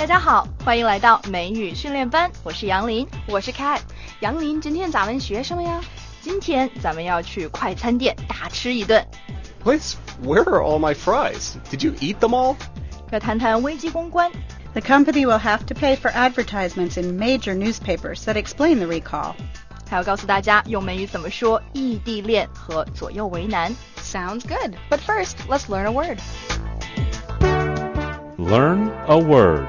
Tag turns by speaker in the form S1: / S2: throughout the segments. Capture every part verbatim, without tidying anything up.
S1: 家好，欢迎来到美语训练班，我是杨林，
S2: 我是 Kat。 杨林，今天咱们学什么呀？
S1: 今天咱们要去快餐店大吃一顿。
S3: Please, where are all my fries? Did you eat them all?
S1: 要谈谈危机公关。
S4: The company will have to pay for advertisements in major newspapers that explain the recall.
S1: 还要告诉大家用美语怎么说异地恋和左右为难。
S2: Sounds good. But first, let's learn a word.
S5: Learn a word.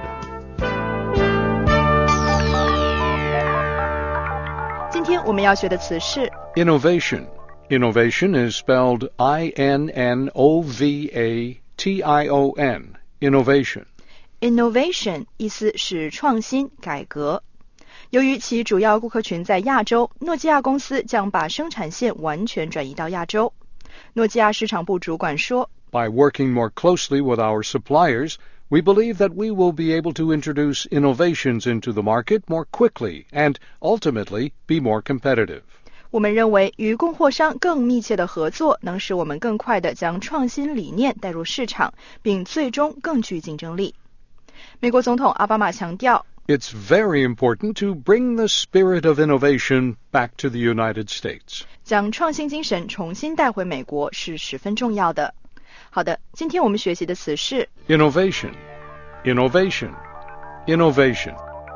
S1: 今天我们要学的词是
S5: Innovation. Innovation is spelled I N N O V A T I O N. Innovation.
S1: Innovation 意思是创新改革。由于其主要顾客群在亚洲，诺基亚公司将把生产线完全转移到亚洲。诺基亚市场部主管说
S5: By working more closely with our suppliers, we believe that we will be able to introduce innovations into the market more quickly and ultimately be more competitive.
S1: 我们认为与供货商更密切的合作能使我们更快地将创新理念带入市场，并最终更具竞争力。美国总统奥巴马强调
S5: It's very important to bring the spirit of innovation back to the United States.
S1: 将创新精神重新带回美国是十分重要的。好的，今天我们学习的词是
S5: Innovation. Innovation. Innovation.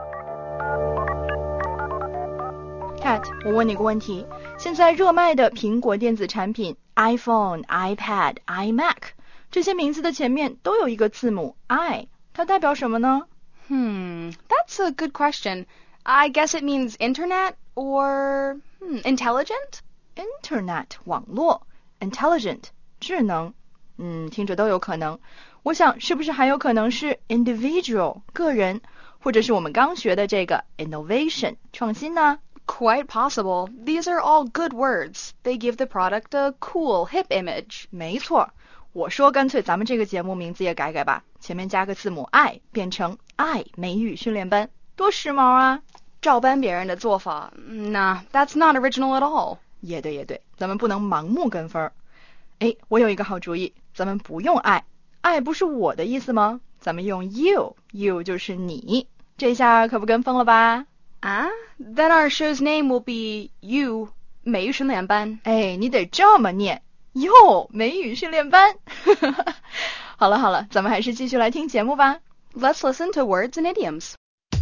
S1: Kat， 我问你个问题，现在热卖的苹果电子产品 iPhone、iPad、iMac 这些名字的前面都有一个字母 I， 它代表什么呢？
S2: Hmm, that's a good question. I guess it means internet or hmm, intelligent?
S1: Internet 网络 Intelligent 智能，嗯，听着都有可能。我想是不是还有可能是 individual 个人，或者是我们刚学的这个 innovation 创新呢？
S2: Quite possible. These are all good words. They give the product a cool, hip image.
S1: 没错，我说干脆咱们这个节目名字也改改吧，前面加个字母 I， 变成 I 美语训练班，多时髦啊！
S2: 照搬别人的做法 Nah, that's not original at all.
S1: 也对也对，咱们不能盲目跟风。诶，我有一个好主意，咱们不用 I， I 不是我的意思吗？咱们用 you， you 就是你，这下可不跟风了吧？
S2: 啊 Then our show's name will be You 美语训练班。
S1: 哎，你得这么念，哟，美语训练班。好了好了，咱们还是继续来听节目吧。
S2: Let's listen to words and idioms.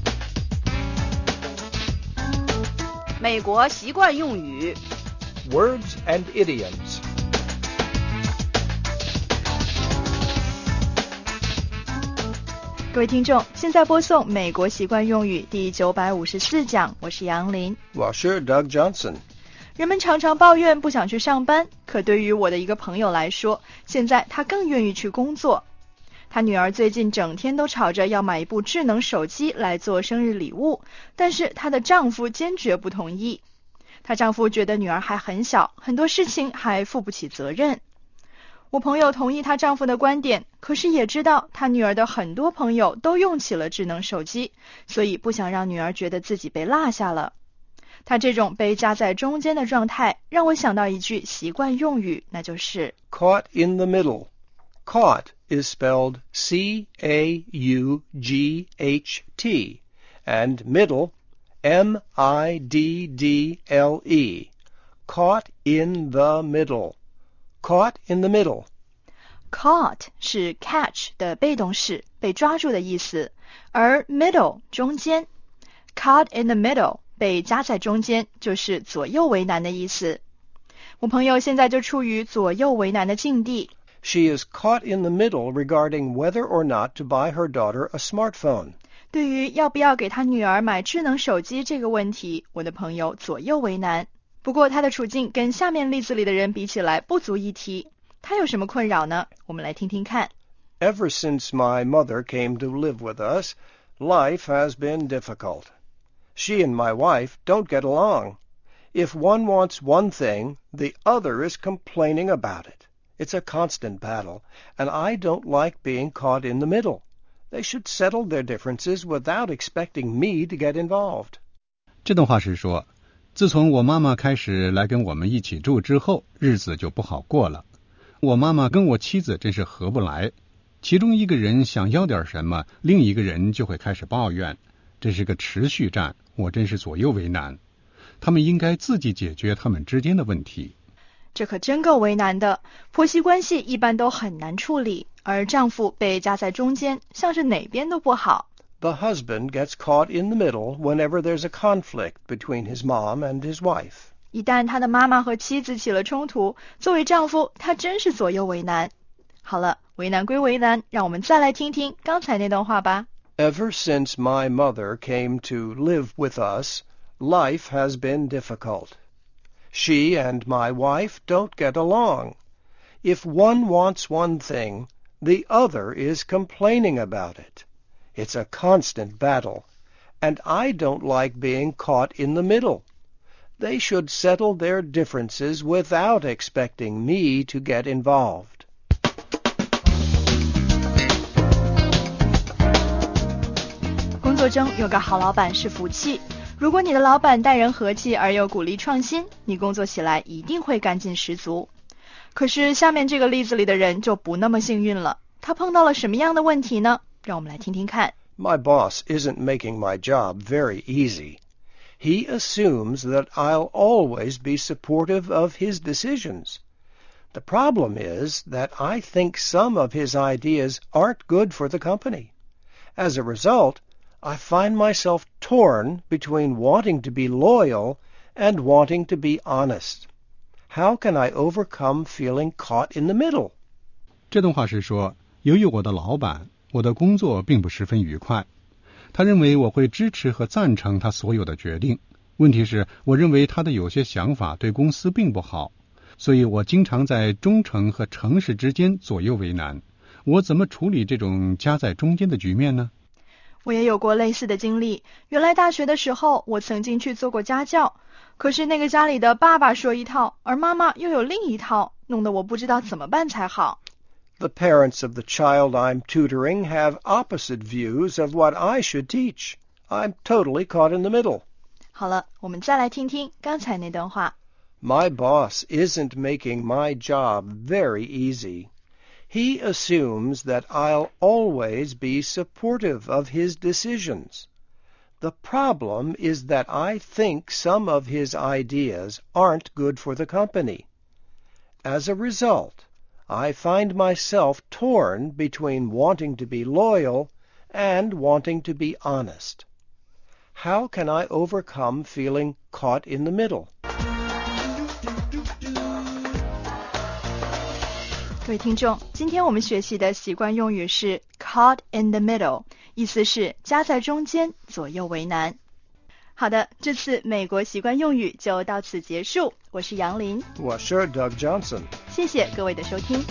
S4: 美国习惯用语
S3: Words and idioms.
S1: 各位听众，现在播送美国习惯用语第九百五十四讲，我是杨林。
S3: 我是 Doug Johnson.
S1: 人们常常抱怨不想去上班，可对于我的一个朋友来说，现在他更愿意去工作。他女儿最近整天都吵着要买一部智能手机来做生日礼物，但是她的丈夫坚决不同意。她丈夫觉得女儿还很小，很多事情还负不起责任。我朋友同意她丈夫的观点，可是也知道她女儿的很多朋友都用起了智能手机，所以不想让女儿觉得自己被落下了。她这种被夹在中间的状态，让我想到一句习惯用语，那就是
S3: Caught in the middle. Caught is spelled C A U G H T, and middle, M I D D L E. Caught in the middle. Caught in the middle.
S1: Caught 是 catch 的被动式，被抓住的意思，而 middle 中间 Caught in the middle 被夹在中间，就是左右为难的意思。我朋友现在就处于左右为难的境地。
S3: She is caught in the middle regarding whether or not to buy her daughter a smartphone.
S1: 对于要不要给她女儿买智能手机这个问题，我的朋友左右为难。不过她的处境跟下面例子里的人比起来不足一提。她有什么困扰呢？我们来听听看。
S3: Ever since my mother came to live with us, life has been difficult. She and my wife don't get along. If one wants one thing, the other is complaining about it. It's a constant battle, and I don't like being caught in the middle. They should settle their differences without expecting me to get involved.
S6: 这段话是说，自从我妈妈开始来跟我们一起住之后，日子就不好过了。我妈妈跟我妻子真是合不来。 其中一个人想要点什么，另一个人就会开始抱怨，这是个持续战，我真是左右为难。他们应该自己解决他们之间的问题。
S1: 这可真够为难的，婆媳关系一般都很难处理，而丈夫被夹在中间，像是哪边都不好。
S3: The husband gets caught in the middle whenever there's a conflict between his mom and his wife.
S1: 一旦他的妈妈和妻子起了冲突，作为丈夫，他真是左右为难。好了，为难归为难，让我们再来听听刚才那段话吧。
S3: Ever since my mother came to live with us, life has been difficult. She and my wife don't get along. If one wants one thing, the other is complaining about it. It's a constant battle, and I don't like being caught in the middle. They should settle their differences without expecting me to get involved.
S1: 工作中有个好老板是福气，如果你的老板待人和气而又鼓励创新，你工作起来一定会干劲十足。可是下面这个例子里的人就不那么幸运了，他碰到了什么样的问题呢？让我们来听听看。
S3: My boss isn't making my job very easy. He assumes that I'll always be supportive of his decisions. The problem is that I think some of his ideas aren't good for the company. As a result, I find myself torn between wanting to be loyal and wanting to be honest. How can I overcome feeling caught in the middle?
S6: 这段话是说，由于我的老板，我的工作并不十分愉快。他认为我会支持和赞成他所有的决定，问题是我认为他的有些想法对公司并不好，所以我经常在忠诚和诚实之间左右为难。我怎么处理这种夹在中间的局面呢？
S1: 我也有过类似的经历，原来大学的时候我曾经去做过家教，可是那个家里的爸爸说一套，而妈妈又有另一套，弄得我不知道怎么办才好。
S3: The parents of the child I'm tutoring have opposite views of what I should teach. I'm totally caught in the middle.
S1: 好了，我们再来听听刚才那段话。
S3: My boss isn't making my job very easy. He assumes that I'll always be supportive of his decisions. The problem is that I think some of his ideas aren't good for the company. As a result, I find myself torn between wanting to be loyal and wanting to be honest. How can I overcome feeling caught in the middle?
S1: 各位听众，今天我们学习的习惯用语是 caught in the middle， 意思是夹在中间，左右为难。好的，这次美国习惯用语就到此结束。我是杨林，
S3: 我是 Doug Johnson。
S1: 谢谢各位的收听。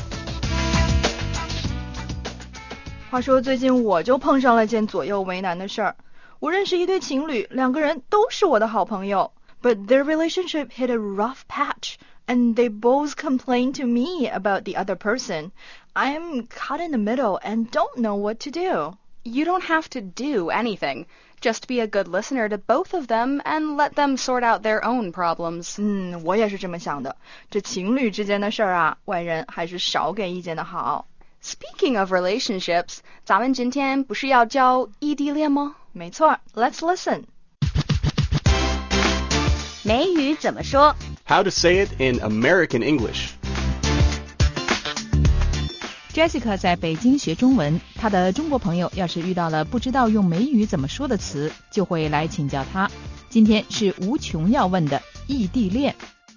S1: 话说最近我就碰上了件左右为难的事儿。我认识一对情侣，两个人都是我的好朋友 ，but their relationship hit a rough patch, and they both complained to me about the other person. I'm caught in the middle and don't know what to do.
S2: You don't have to do anything. Just be a good listener to both of them and let them sort out their own problems.
S1: 嗯，我也是这么想的。这情侣之间的事儿啊，外人还是少给意见的好。
S2: Speaking of relationships, 咱们今天不是要教异地恋吗？
S1: 没错 ，Let's listen.
S7: 美语怎么说
S8: How to say it in American English.
S9: Jessica 在北京学中文，她的中国朋友要是遇到了不知道用美语怎么说的词，就会来请教她。今天是吴琼要问的异地恋。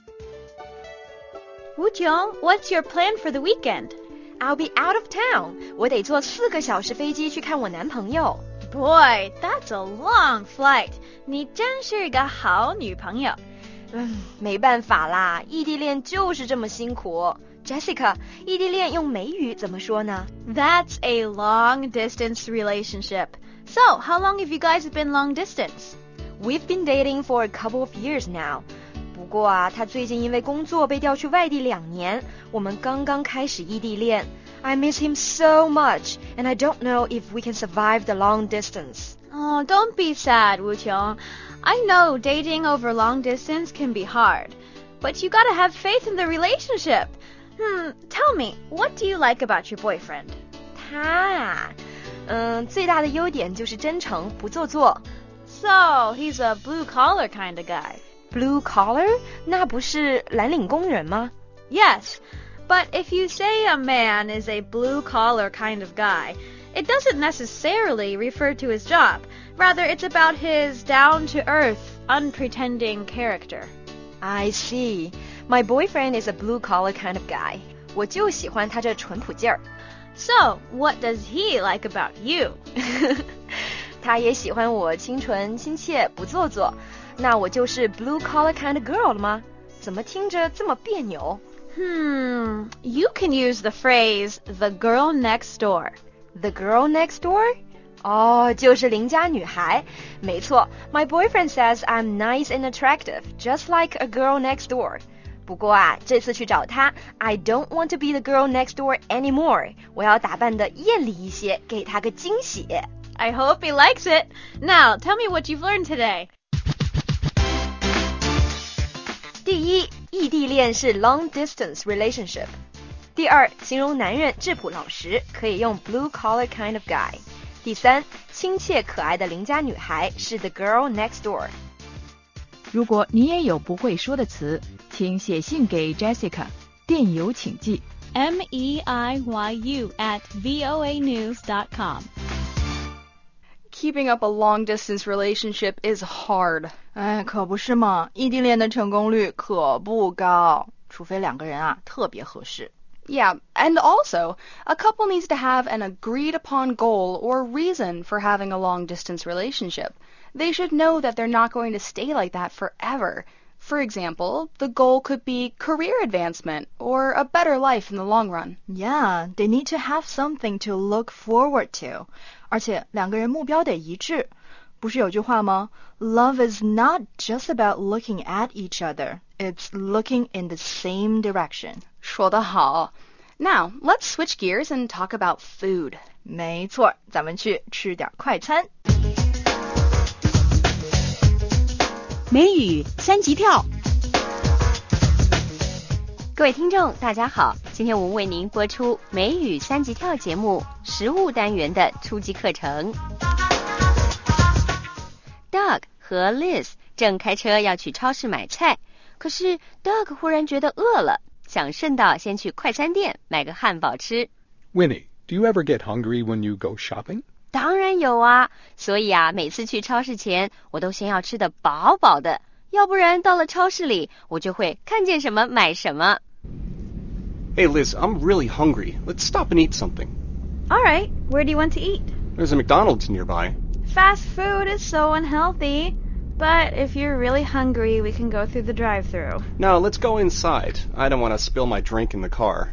S7: 吴琼 What's your plan for the weekend?I'll be out of town. 我得坐四个小时飞机去看我男朋友。Boy, that's a long flight. 你真是个好女朋友。嗯，没办法啦，异地恋就是这么辛苦。Jessica, 异地恋用美语怎么说呢？ That's a long distance relationship. So, how long have you guys been long distance? We've been dating for a couple of years now.不过啊，他最近因为工作被调去外地两年，我们刚刚开始异地恋。I miss him so much, and I don't know if we can survive the long distance. Oh, don't be sad, Wu Qiong. I know dating over long distance can be hard, but you gotta have faith in the relationship. Hmm, tell me, what do you like about your boyfriend? 他啊，嗯，最大的优点就是真诚，不做作。
S2: So, he's a blue-collar kind of guy.
S7: Blue collar? 那不是蓝领工人吗？
S2: Yes, but if you say a man is a blue-collar kind of guy, it doesn't necessarily refer to his job. Rather, it's about his down-to-earth, unpretending character.
S7: I see. My boyfriend is a blue-collar kind of guy. 我就喜欢他这淳朴劲儿。
S2: So, what does he like about you?
S7: 他也喜欢我清纯亲切不做作。那我就是 blue-collar kind of girl 了吗？怎么听着这么别扭？
S2: Hmm, you can use the phrase the girl next door.
S7: The girl next door? 哦，就是邻家女孩。没错 My boyfriend says I'm nice and attractive, just like a girl next door. 不过啊，这次去找他 I don't want to be the girl next door anymore. 我要打扮得艳丽一些，给他个惊喜。
S2: I hope he likes it. Now, tell me what you've learned today.
S7: 第一，异地恋是 long distance relationship. 第二，形容男人质朴老实，可以用 blue collar kind of guy. 第三，亲切可爱的邻家女孩是 the girl next door.
S9: 如果你也有不会说的词，请写信给 Jessica， 电邮请寄
S2: M E I Y U at voa news dot com. Keeping up a long-distance relationship is hard.
S1: 哎，可不是嘛，异地恋的成功率可不高，除非两个人啊特别合适。
S2: Yeah, and also, a couple needs to have an agreed-upon goal or reason for having a long-distance relationship. They should know that they're not going to stay like that forever. For example, the goal could be career advancement or a better life in the long run.
S1: Yeah, they need to have something to look forward to. 而且两个人目标得一致。不是有句话吗？ Love is not just about looking at each other. It's looking in the same direction.
S2: 说得好。Now, let's switch gears and talk about food.
S1: 没错，咱们去吃点快餐。
S9: 美语三级跳。
S7: 各位听众大家好，今天我们为您播出美语三级跳节目食物单元的初级课程。Doug 和 Liz 正开车要去超市买菜，可是 Doug 忽然觉得饿了，想顺道先去快餐店买个汉堡吃。
S5: Winnie, do you ever get hungry when you go shopping?
S7: 当然有啊，所以啊，每次去超市前，我都先要吃得饱饱的，要不然到了超市里，我就会看见什么买什么。
S8: Hey Liz, I'm really hungry. Let's stop and eat something.
S2: All right, where do you want to eat?
S8: There's a McDonald's nearby.
S2: Fast food is so unhealthy. But if you're really hungry, we can go through the drive-thru.
S8: No, let's go inside. I don't want to spill my drink in the car.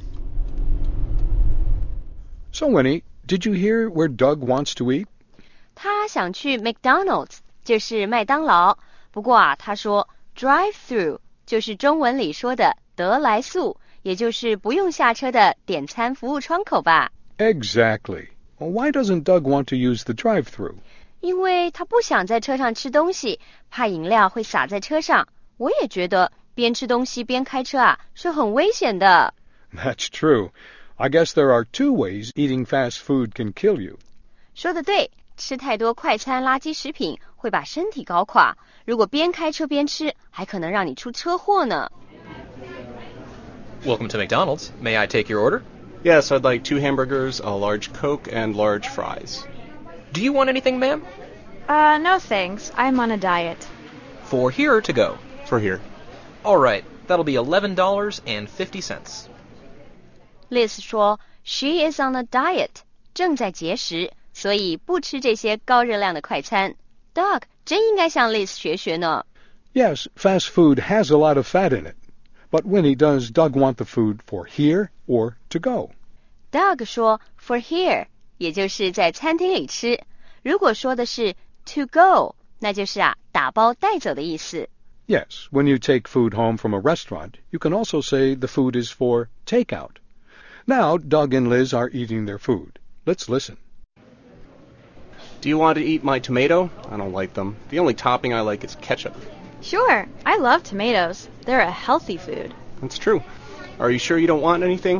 S5: So, Winnie, did you hear where Doug wants to eat?
S7: 他想去 McDonald's， 就是麦当劳。不过啊，他说 drive-thru 就是中文里说的得来速，也就是不用下车的点餐服务窗口吧。
S5: Exactly. Well, why doesn't Doug want to use the drive-thru?
S7: 因为他不想在车上吃东西，怕饮料会洒在车上。我也觉得边吃东西边开车啊是很危险的。
S5: That's true. I guess there are two ways eating fast food can kill you.
S7: 说得对，吃太多快餐垃圾食品会把身体搞垮，如果边开车边吃，还可能让你出车祸呢。
S10: Welcome to McDonald's. May I take your order?
S8: Yes, I'd like two hamburgers, a large Coke, and large fries.
S10: Do you want anything, ma'am?
S2: Uh, no thanks. I'm on a diet.
S10: For here or to go?
S8: For here.
S10: All right, that'll be eleven dollars and fifty cents.
S7: Liz 说 She is on a diet, 正在节食，所以不吃这些高热量的快餐。Doug 真应该向 Liz 学学呢。
S5: Yes, fast food has a lot of fat in it. But Winnie, does Doug want the food for here or to go?
S7: Doug 说 For here, 也就是在餐厅里吃。如果说的是 to go, 那就是啊打包带走的意思。
S5: Yes, when you take food home from a restaurant, you can also say the food is for takeout. Now, Doug and Liz are eating their food. Let's listen.
S8: Do you want to eat my tomato? I don't like them. The only topping I like is ketchup.
S2: Sure, I love tomatoes. They're a healthy food.
S8: That's true. Are you sure you don't want anything?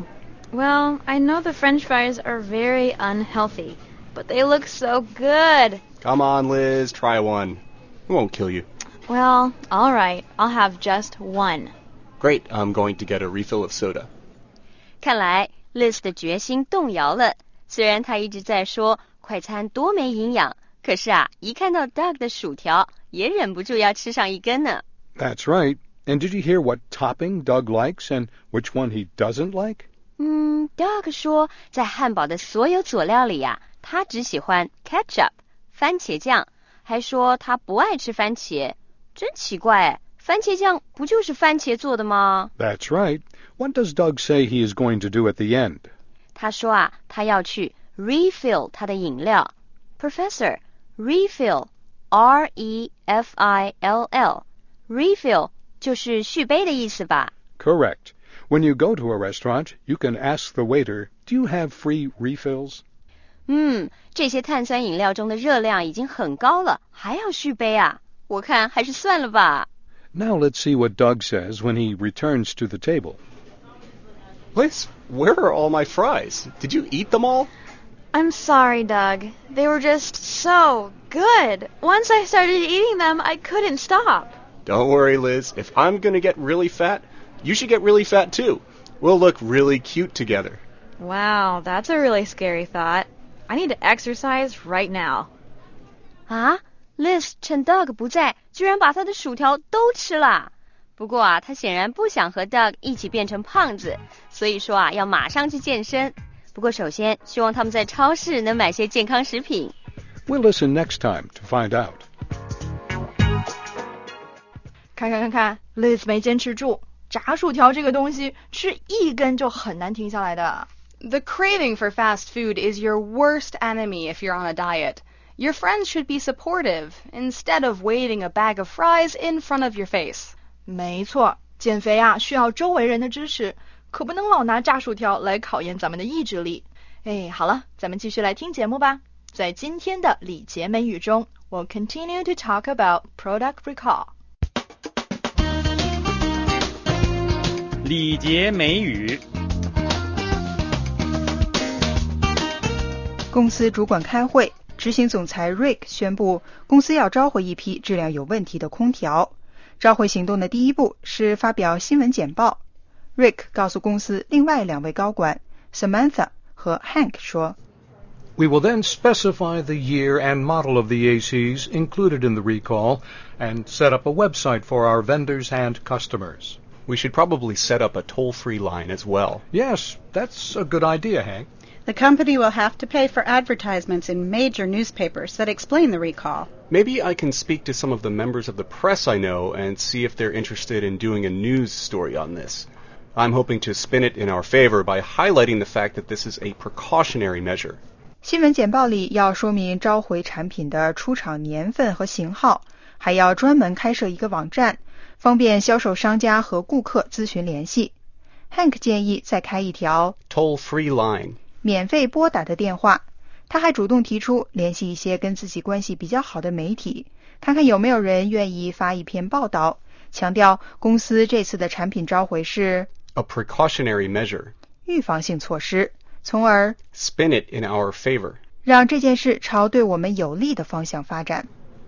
S7: Well, I know the French fries are very unhealthy, but they look so good.
S8: Come on, Liz, try one. It won't kill you.
S7: Well, all right, I'll have just one.
S8: Great, I'm going to get a refill of soda.
S11: 看来 Liz 的决心动摇了。虽然她一直在说快餐多没营养，可是啊，一看到 Doug 的薯条，也忍不住要吃上一根呢。
S5: That's right. And did you hear what topping Doug likes and which one he doesn't like?
S11: 嗯 ，Doug 说在汉堡的所有佐料里呀、啊，他只喜欢 ketchup 番茄酱，还说他不爱吃番茄。真奇怪哎，番茄酱不就是番茄做的吗？
S5: That's right. What does Doug say he is going to do at the end?
S11: 他说啊，他要去 refill 他的饮料。Professor, refill, R E F I L L, refill 就是续杯的意思吧？
S5: Correct. When you go to a restaurant, you can ask the waiter, do you have free refills?
S11: 嗯，这些碳酸饮料中的热量已经很高了，还要续杯啊？我看还是算了吧。
S5: Now let's see what Doug says when he returns to the table.
S8: Liz, where are all my fries? Did you eat them all?
S7: I'm sorry, Doug. They were just so good. Once I started eating them, I couldn't stop.
S8: Don't worry, Liz. If I'm going to get really fat, you should get really fat too. We'll look really cute together.
S7: Wow, that's a really scary thought. I need to exercise right now.
S11: 啊 Liz 趁 Doug 不在，居然把他的薯条都吃了。不过啊，他显然不想和 Doug 一起变成胖子，所以说啊，要马上去健身。不过首先，希望他们在超市能买些健康食品。
S5: We'll listen next time to find out.
S1: 看看看看 Liz 没坚持住，炸薯条这个东西吃一根就很难停下来的。
S2: The craving for fast food is your worst enemy if you're on a diet. Your friends should be supportive instead of waving a bag of fries in front of your face.
S1: 没错，减肥啊需要周围人的支持，可不能老拿炸薯条来考验咱们的意志力。哎，好了，咱们继续来听节目吧。在今天的礼节美语中 we'll continue to talk about product recall.
S12: 礼节美语。
S13: 公司主管开会，执行总裁 Rick 宣布公司要召回一批质量有问题的空调。召回行动的第一步是发表新闻简报。Rick 告诉公司另外两位高管 Samantha 和 Hank 说，
S5: We will then specify the year and model of the A Cs included in the recall and set up a website for our vendors and customers.
S8: We should probably set up a toll-free line as well.
S5: Yes, that's a good idea, Hank.
S4: The company will have to pay for advertisements in major newspapers that explain the recall.
S8: Maybe I can speak to some of the members of the press I know and see if they're interested in doing a news story on this. I'm hoping to spin it in our favor by highlighting the fact that this is a precautionary measure.
S13: 新闻简报里要说明召回产品的出厂年份和型号，还要专门开设一个网站，方便销售商家和顾客咨询联系。Hank 建议再开一条
S8: toll-free line
S13: 免费拨打的电话。他还主动提出联系一些跟自己关系比较好的媒体，看看有没有人愿意发一篇报道，强调公司这次的产品召回是
S8: a precautionary measure
S13: 预防性措施，从而
S8: spin it in our favor
S13: 让这件事朝对我们有利的方向发展。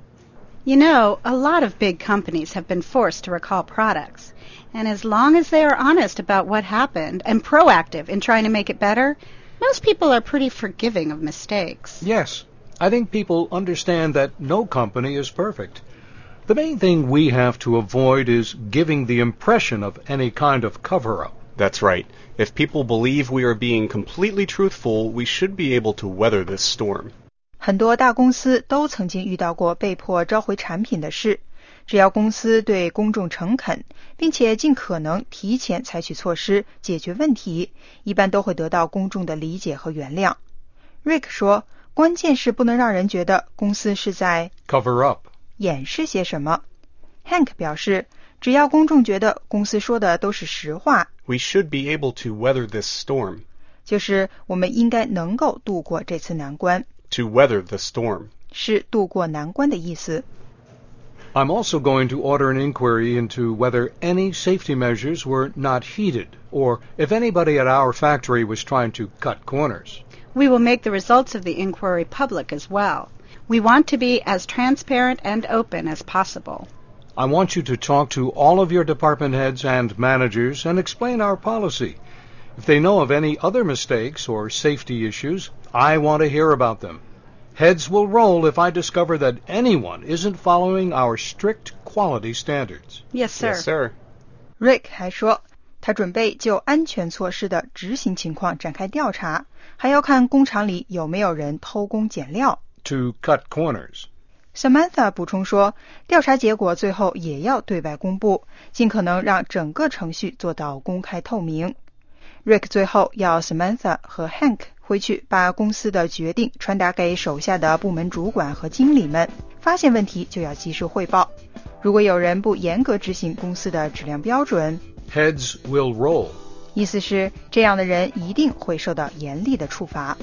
S4: You know, a lot of big companies have been forced to recall products. And as long as they are honest about what happened and proactive in trying to make it better, most people are pretty forgiving of mistakes.
S5: Yes, I think people understand that no company is perfect. The main thing we have to avoid is giving the impression of any kind of cover-up.
S8: That's right. If people believe we are being completely truthful, we should be able to weather this storm.
S13: 很多大公司都曾经遇到过被迫召回产品的事，只要公司对公众诚恳，并且尽可能提前采取措施解决问题，一般都会得到公众的理解和原谅。Rick 说，关键是不能让人觉得公司是在
S5: cover up
S13: 掩饰些什么。Hank 表示，只要公众觉得公司说的都是实话，
S8: We should be able to weather this storm.
S13: 就是我们应该能够度过这次难关。
S8: To weather the storm.
S13: 是度过难关的意思。
S5: I'm also going to order an inquiry into whether any safety measures were not heeded, or if anybody at our factory was trying to cut corners.
S4: We will make the results of the inquiry public as well. We want to be as transparent and open as possible.
S5: I want you to talk to all of your department heads and managers and explain our policy. If they know of any other mistakes or safety issues, I want to hear about them. Heads will roll if I discover that anyone isn't following our strict quality standards.
S4: Yes, sir.
S8: Yes, sir.
S13: Rick 还说，他准备就安全措施的执行情况展开调查，还要看工厂里有没有人偷工减料。
S5: To cut corners.
S13: Samantha 补充说，调查结果最后也要对外公布，尽可能让整个程序做到公开透明。Rick 最后要 Samantha 和 Hank 回去把公司的决定传达给手下的部门主管和经理们，发现问题就要及时汇报。如果有人不严格执行公司的质量标准，
S5: Heads will roll.
S13: 意思是这样的人一定会受到严厉的处罚。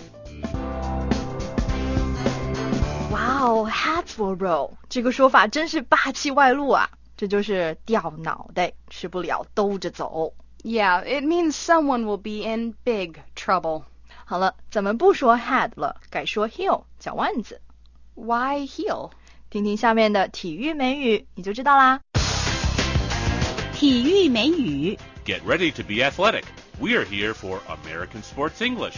S1: 哇哦 heads will roll 这个说法真是霸气外露啊，这就是掉脑袋，吃不了兜着走。
S2: Yeah, it means someone will be in big trouble.
S1: 好了，咱们不说 head 了，改说 heel 脚腕子。
S2: Why heel?
S1: 听听下面的体育美语你就知道啦。
S9: 体育美语
S12: Get ready to be athletic. We are here for American Sports English.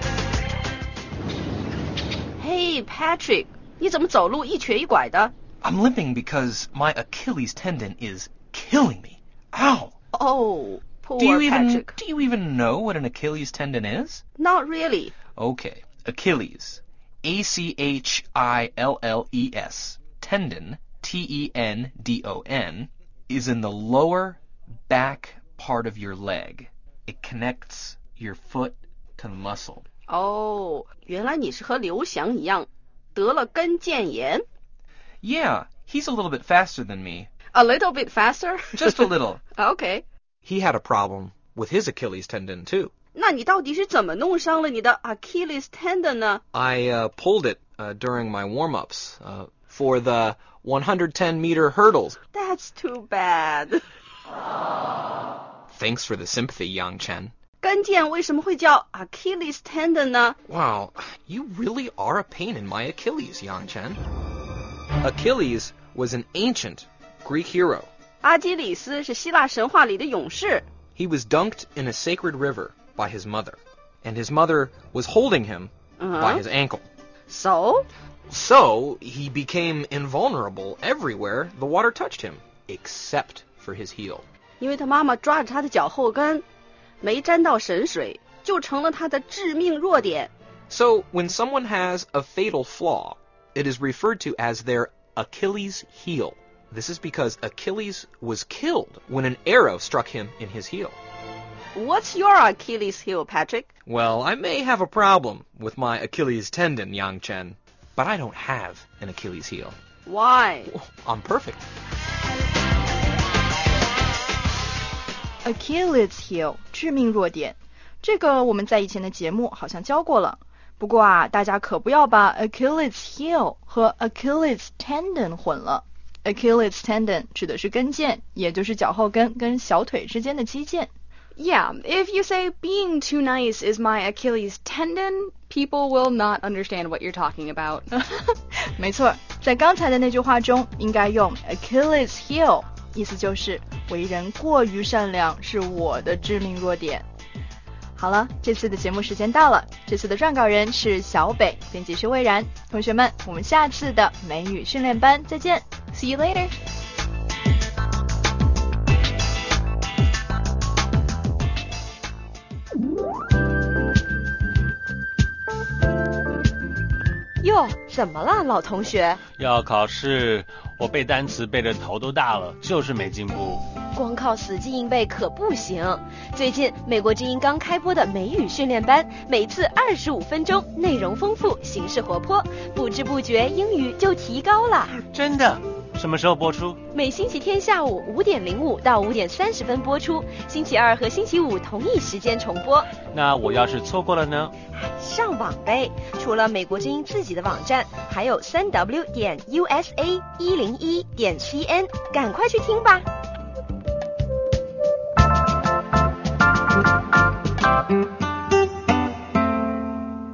S14: Hey, Patrick, 你怎么走路一瘸一拐的？
S10: I'm limping because my Achilles tendon is killing me. Ow!
S14: Oh, poor
S10: do you even,
S14: Patrick.
S10: Do you even know what an Achilles tendon is?
S14: Not really.
S10: Okay, Achilles. A C H I L L E S. Tendon, T E N D O N, is in the lower back part of your leg. It connects your foot to the muscle.
S14: 哦，原来你是和刘翔一样，得了跟腱炎。
S10: Yeah, he's a little bit faster than me.
S14: A little bit faster?
S10: Just a little.
S14: Okay.
S10: He had a problem with his Achilles tendon, too.
S14: 那你到底是怎么弄伤了你的 Achilles tendon 呢？
S10: I uh, pulled it uh, during my warm-ups uh, for the one hundred ten meter hurdles.
S14: That's too bad.
S10: Thanks for the sympathy, Yang Chen.
S14: 跟腱为什么会叫 Achilles tendon 呢？
S10: Wow, you really are a pain in my Achilles, Yang Chen. Achilles was an ancient Greek hero.
S14: 阿基里斯是希腊神话里的勇士。
S10: He was dunked in a sacred river by his mother, and his mother was holding him
S14: uh-huh.
S10: by his ankle.
S14: So?
S10: So, he became invulnerable everywhere the water touched him, except for his heel.
S14: 因为他妈妈抓着他的脚后跟，没沾到神水，就成了他的致命弱点。
S10: So, when someone has a fatal flaw, it is referred to as their Achilles heel. This is because Achilles was killed when an arrow struck him in his heel.
S14: What's your Achilles heel, Patrick?
S10: Well, I may have a problem with my Achilles tendon, Yang Chen, but I don't have an Achilles heel.
S14: Why?
S10: I'm perfect.
S1: Achilles heel 致命弱点，这个我们在以前的节目好像教过了。不过啊，大家可不要把 Achilles heel 和 Achilles tendon 混了。Achilles tendon 指的是跟腱，也就是脚后跟跟小腿之间的肌腱。
S2: Yeah, if you say being too nice is my Achilles tendon, people will not understand what you're talking about.
S1: 没错，在刚才的那句话中应该用 Achilles heel， 意思就是为人过于善良是我的致命弱点。好了，这次的节目时间到了，这次的撰稿人是小北，编辑是魏然。同学们，我们下次的美语训练班再见 ，See you later。
S7: 哟，怎么了，老同学？
S15: 要考试，我背单词背得头都大了，就是没进步。
S7: 光靠死记硬背可不行。最近美国之音刚开播的美语训练班，每次二十五分钟，内容丰富，形式活泼，不知不觉英语就提高了。
S15: 真的？ 什么时候播出？
S7: 每星期天下午五点零五到五点三十分播出，星期二和星期五同一时间重播。
S15: 那我要是错过了呢？
S7: 上网呗，除了美国之音自己的网站，还有三 w 点 u s a 一零一点 c n， 赶快去听吧。